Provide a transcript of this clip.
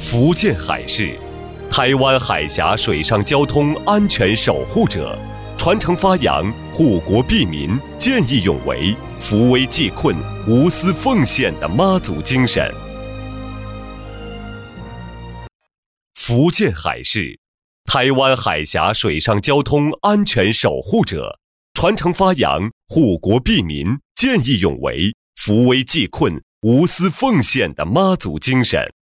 福建海事，台湾海峡水上交通安全守护者，传承发扬护国庇民、见义勇为、扶危济困、无私奉献的妈祖精神。福建海事，台湾海峡水上交通安全守护者，传承发扬护国庇民、见义勇为、扶危济困、无私奉献的妈祖精神。